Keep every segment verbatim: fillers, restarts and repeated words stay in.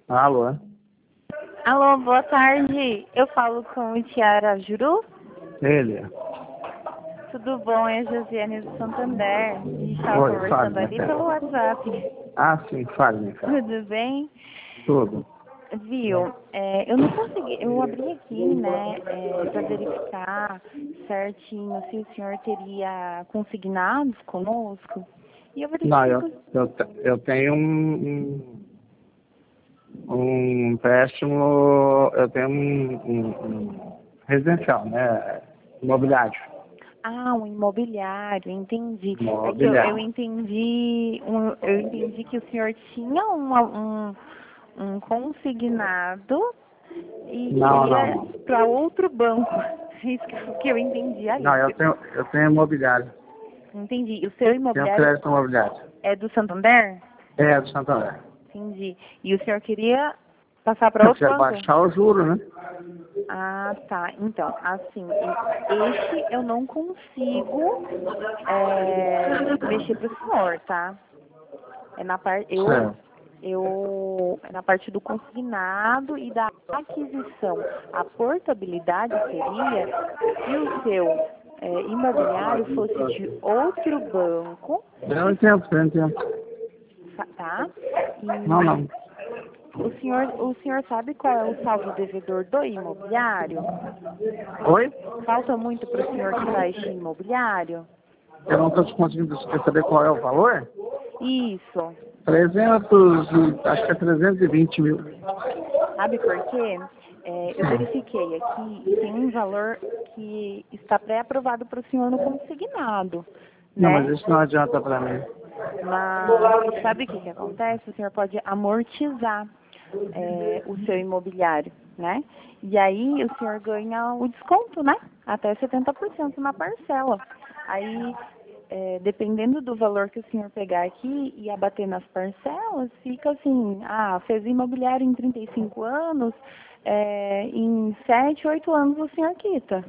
Alô? Alô, boa tarde. Eu falo com o Tiara Juru. Ele? Tudo bom? É a Josiane do Santander. A gente estava Oi, conversando fale, minha ali cara. pelo WhatsApp. Ah, sim, fale, minha cara. Tudo bem? Tudo. Viu? É, eu não consegui, eu abri aqui, né, é, para verificar certinho se o senhor teria consignados conosco. E eu Não, verifiquei eu, que... eu, te- eu tenho um, um, um empréstimo, eu tenho um, um, um residencial, né? Imobiliário. Ah, um imobiliário, entendi. É que eu, eu Imobiliário. entendi, um, eu entendi que o senhor tinha uma, um, um consignado e Não, não, queria não. para outro banco. É isso que eu que eu entendi Não, ali. eu tenho, eu tenho imobiliário. Entendi. E o seu Tenho imobiliário crédito imobiliário. é do Santander? É, do Santander. Entendi. E o senhor queria passar para Eu outro quero banco? baixar o juro, né? Ah, tá. Então, assim, este eu não consigo é, mexer para o senhor, tá? É na parte eu Certo. eu é na parte do consignado e da aquisição. A portabilidade seria se o seu é, imobiliário fosse de outro banco, Eu e, entendo, eu entendo. tá? Não, E não. o senhor o senhor sabe qual é o saldo devedor do imobiliário? Oi? Falta muito para o senhor quitar este imobiliário? Eu não estou conseguindo saber qual é o valor. Isso. trezentos, e- acho que é trezentos e vinte mil. Sabe por quê? É, eu verifiquei aqui e tem um valor que está pré-aprovado para o senhor no consignado, Não, mas né? isso não adianta para mim. Mas sabe o que que acontece? O senhor pode amortizar é, o seu imobiliário, né? E aí o senhor ganha o desconto, né? Até setenta por cento na parcela. Aí, é, dependendo do valor que o senhor pegar aqui e abater nas parcelas, fica assim, ah, fez imobiliário em trinta e cinco anos, é, em sete, oito anos o senhor quita.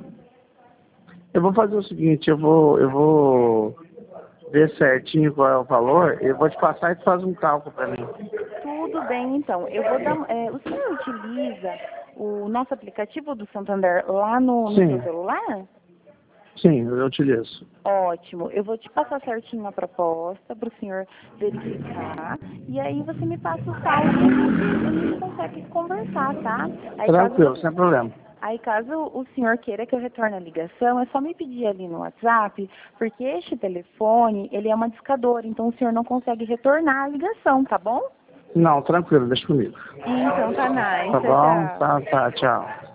Eu vou fazer o seguinte, eu vou, eu vou ver certinho qual é o valor, eu vou te passar e tu faz um cálculo para mim. Tudo bem, então. Eu vou dar. É, o senhor utiliza o nosso aplicativo do Santander lá no, no seu Sim, celular? sim, eu utilizo. Ótimo. Eu vou te passar certinho a proposta para o senhor verificar. E aí você me passa o saldo e a gente, a gente consegue conversar, tá? Aí caso Tranquilo, você. sem problema. Aí caso o senhor queira que eu retorne a ligação, é só me pedir ali no WhatsApp, porque este telefone, ele é uma discadora, então o senhor não consegue retornar a ligação, tá bom? Não, tranquilo, deixa comigo. Então tá nice. Tá Tchau, bom? tchau. Tá, tá, tchau.